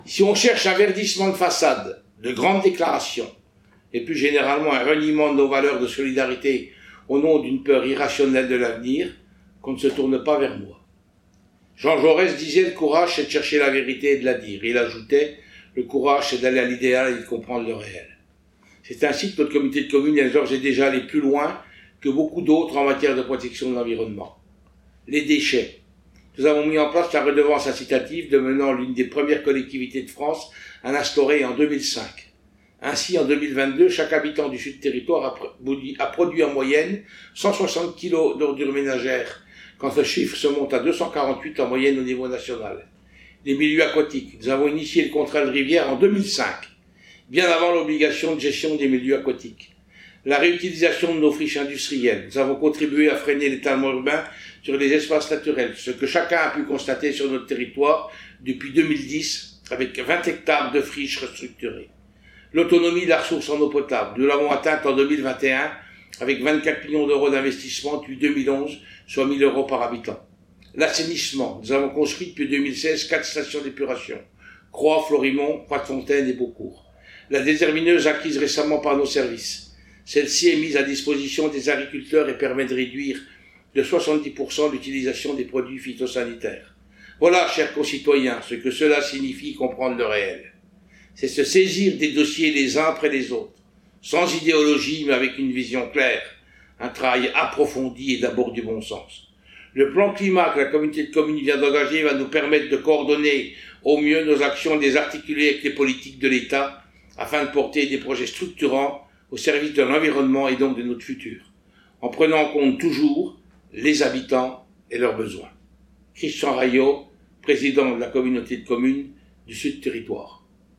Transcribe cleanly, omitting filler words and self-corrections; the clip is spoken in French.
Si on cherche un verdissement de façade, de grandes déclarations, et plus généralement un reniement de nos valeurs de solidarité au nom d'une peur irrationnelle de l'avenir, qu'on ne se tourne pas vers moi. Jean Jaurès disait « Le courage, c'est de chercher la vérité et de la dire ». Il ajoutait « Le courage, c'est d'aller à l'idéal et de comprendre le réel ». C'est ainsi que notre communauté de communes est d'ores et déjà allé plus loin que beaucoup d'autres en matière de protection de l'environnement. Les déchets. Nous avons mis en place la redevance incitative, devenant l'une des premières collectivités de France à l'instaurer en 2005. Ainsi, en 2022, chaque habitant du Sud Territoire a produit en moyenne 160 kg d'ordures ménagères, quand ce chiffre se monte à 248 en moyenne au niveau national. Les milieux aquatiques. Nous avons initié le contrat de rivière en 2005, bien avant l'obligation de gestion des milieux aquatiques. La réutilisation de nos friches industrielles. Nous avons contribué à freiner l'étalement urbain sur les espaces naturels, ce que chacun a pu constater sur notre territoire depuis 2010, avec 20 hectares de friches restructurées. L'autonomie de la ressource en eau potable. Nous l'avons atteinte en 2021 avec 24 millions d'euros d'investissement depuis 2011, soit 1 000 euros par habitant. L'assainissement. Nous avons construit depuis 2016 4 stations d'épuration. Croix, Florimont, Croix-de-Fontaine et Beaucourt. La détermineuse acquise récemment par nos services. Celle-ci est mise à disposition des agriculteurs et permet de réduire de 70% l'utilisation des produits phytosanitaires. Voilà, chers concitoyens, ce que cela signifie comprendre le réel. C'est se saisir des dossiers les uns après les autres, sans idéologie mais avec une vision claire, un travail approfondi et d'abord du bon sens. Le plan climat que la communauté de communes vient d'engager va nous permettre de coordonner au mieux nos actions et de les articuler avec les politiques de l'État afin de porter des projets structurants au service de l'environnement et donc de notre futur, en prenant en compte toujours les habitants et leurs besoins. Christian Rayot, président de la communauté de communes du Sud Territoire.